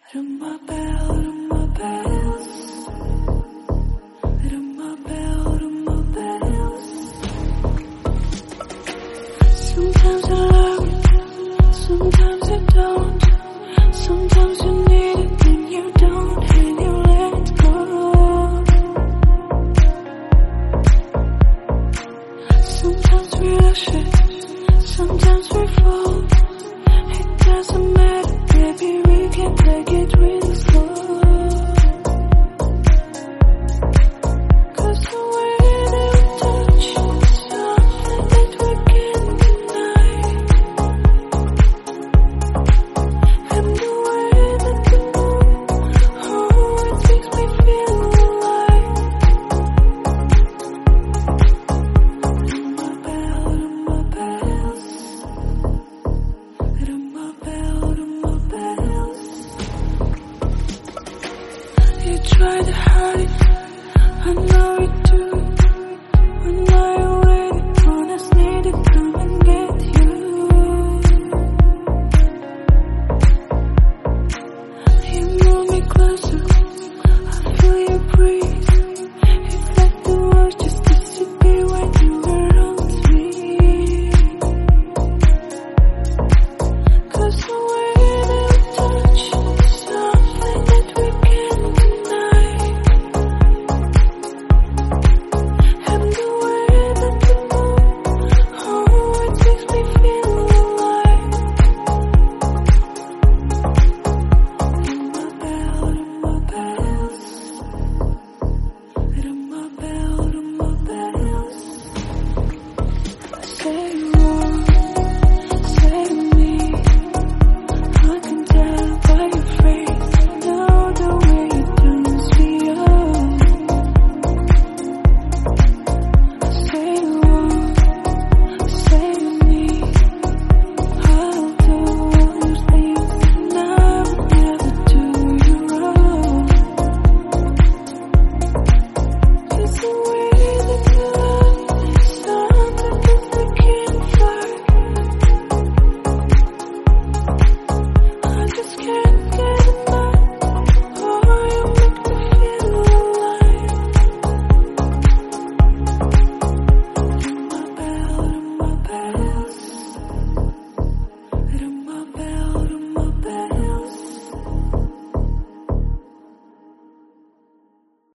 Ring my bell, ring my bells. Ring my bell, ring my bells. Sometimes I love it, sometimes I don't. Sometimes you need it, then you don't, and you let it go. Sometimes we rush it, sometimes we fall. It doesn't matter, baby, we can take it really slow. 'Cause the way that we touch is something that we can't deny. And the way that you move, oh, it makes me feel alive. Ring my bell, ring my bells. Ring my bell, ring my bells. You try to hide it, I know it